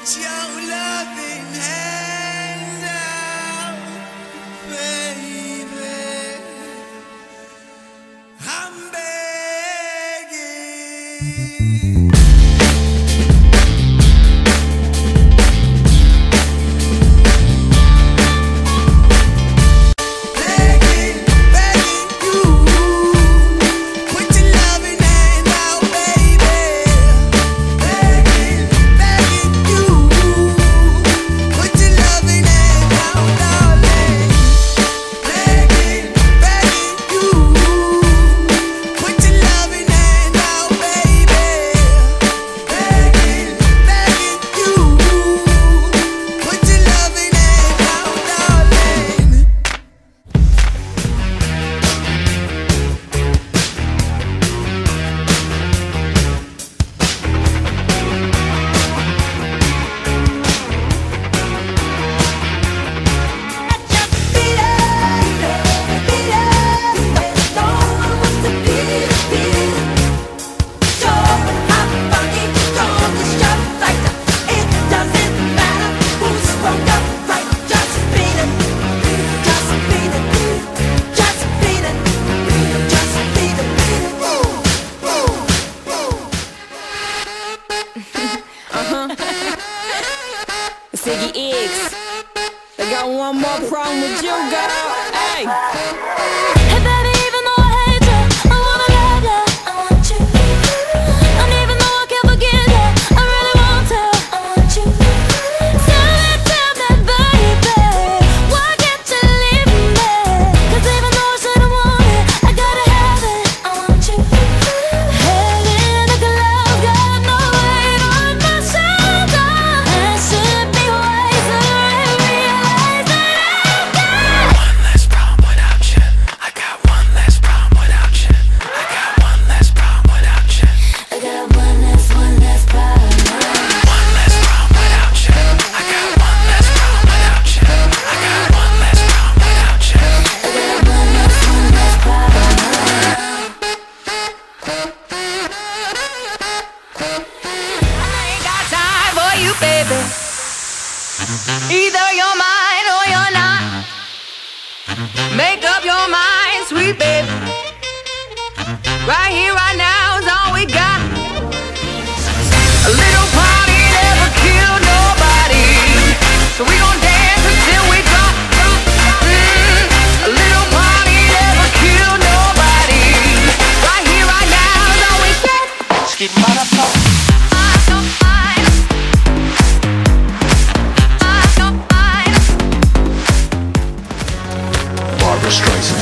Put your loving hand out, baby. I'm begging. Ziggy X, I got one more problem with you, girl. Hey. Hey, baby, even though I hate you, I wanna love you. I want you. And even though I can't forget you, I really want to. I want you. Tell me, baby, why can't you leave me? 'Cause even though I shouldn't want it, I gotta have it. I want you. Head in the clouds, got no weight on my shoulder. I should be wiser and realize that I've got one less problem without you. I got one less problem without you. I got one less problem without you. I got one less problem. One less problem without you. I got one less problem without you. I got one less problem without you. I got one less problem. I ain't got time for you, baby. Either you're mine or you're not. Make up your mind, sweet baby. Right here, right now is all we got. A little party never killed nobody, so we gon' dance until we drop. A little party never killed nobody. Right here, right now is all we got. Skid motherfucker. Barbra Streisand.